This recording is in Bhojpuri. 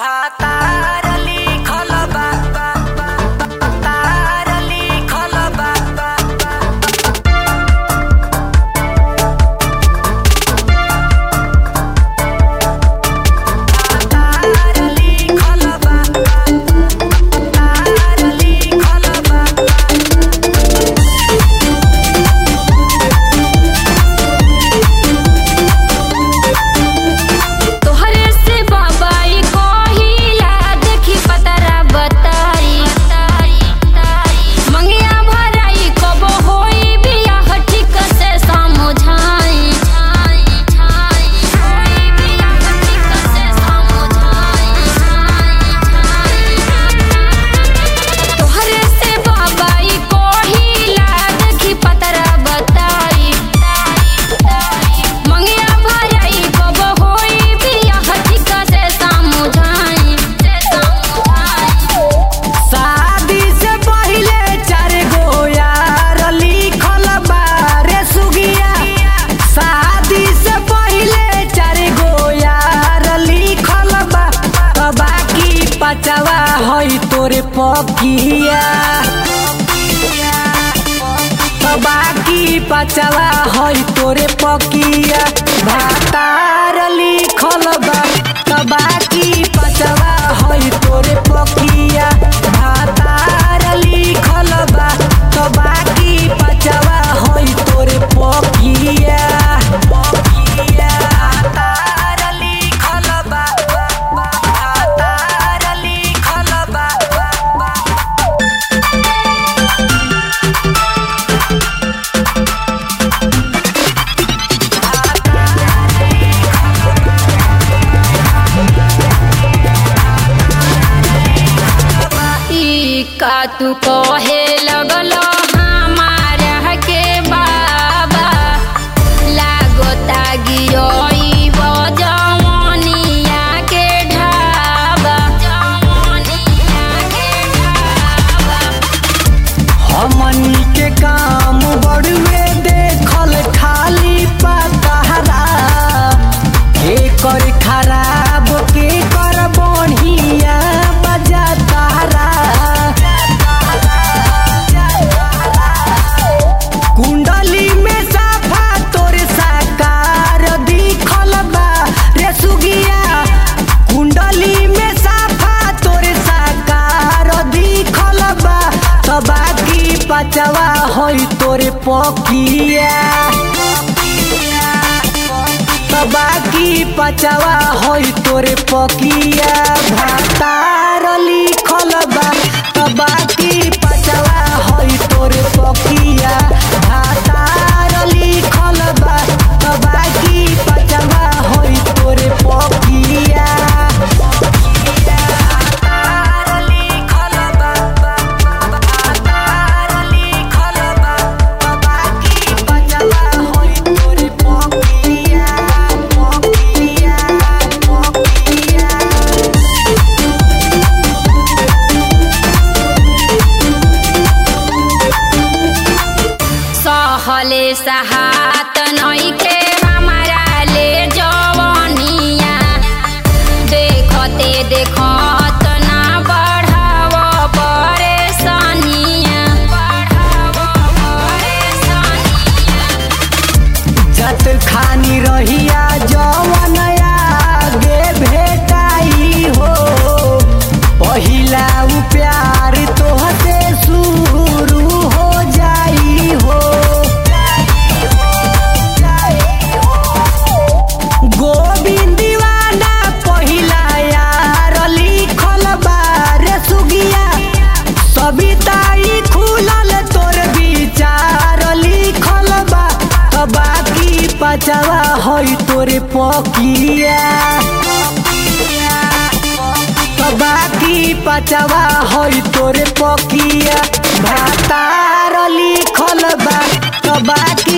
बचावा हई तोरे पकिया बाकी बचावा हई तोरे पकिया भातार लिखल बा बाकी बचावा हई तोरे पकिया भातार लिखल बा बाकी बचावा हई तोरे पकिया का तू कहे लगल हमारा के बाबा लागता गिरई जवनिया के ढाबा हमनी के काम बड़ुए देखल खाली पतारा के कर खराब के कर बढ़िया बजा तारा कुंडली में साफा तोरे साकार दिखल बा रे सुगिया कुंडली में साफा तोरे साकार दिखल बा तो बाकी बचवा होई तोरे पकिया तो बाकी बचवा होई तोरे पकिया भातार लिखल बा तो बाकी बचवा होई तोरे पकिया भातार लिखल बा तो बाकी बचवा होई तोरे पकिया सहले सहात नइखे हमारा ले जवनिया देखते देखत ना बढ़ाव परेशानिया जत खानी रहिया जवन आगे भेटाई हो पहिला उ प्यार तोहसे शुरू हो जाई हो गोविंद दीवाना पहिला यार लिखल बा रे सुगिया सविताई खुलल तोर विचार लिखल बा तो बाकी बचवा होई तोरे पकिया तो बाकी बचवा होई तोरे पकिया भातार लिखल बा तो बाकी